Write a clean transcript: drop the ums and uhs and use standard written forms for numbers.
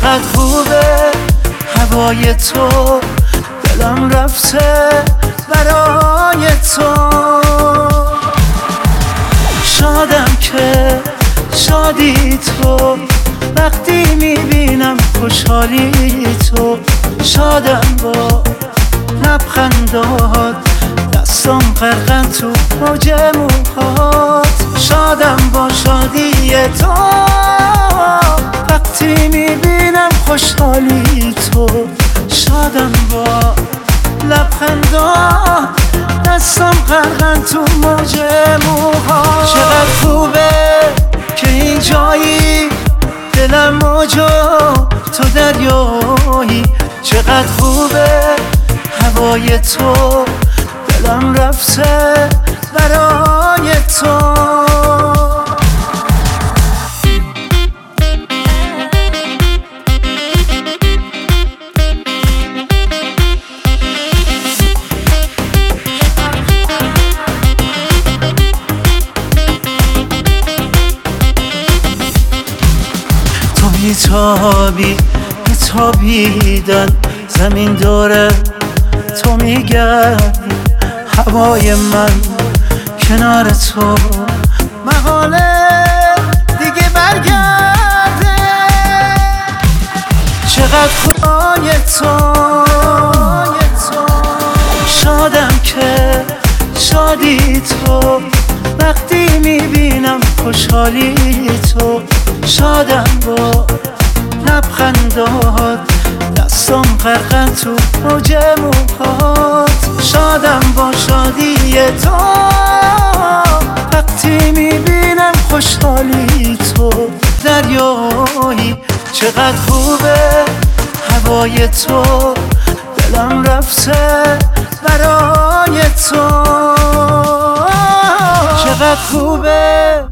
چقدر خوبه هوای تو، دلم رفته برای تو. شادم که شادی تو، وقتی میبینم خوشحالی تو. شادم با لبخندات، دستم غرقن تو موج موهات. شادم با شادی تو، وقتی میبینم خوشحالی تو. شادم با لبخندات، دستم غرقن تو موج موهات. چقدر خوبه که این جایی، دلم موجو تو دریایی. چقدر خوبه هوای تو، دلم رفته برای تو. تو میتابی میتابیدن، زمین داره تو میگردی. هوای من کنار تو، محاله دیگه برگرده. چقدر خوبای تو، شادم که شادی تو، وقتی میبینم خوشحالی تو. شادم با لبخندات، دستم غرقن تو موج موهات. شادم با شادی تو، وقتی میبینم خوشحالی تو. دریایی چقدر خوبه هوای تو، دلم رفته برای تو. چقدر خوبه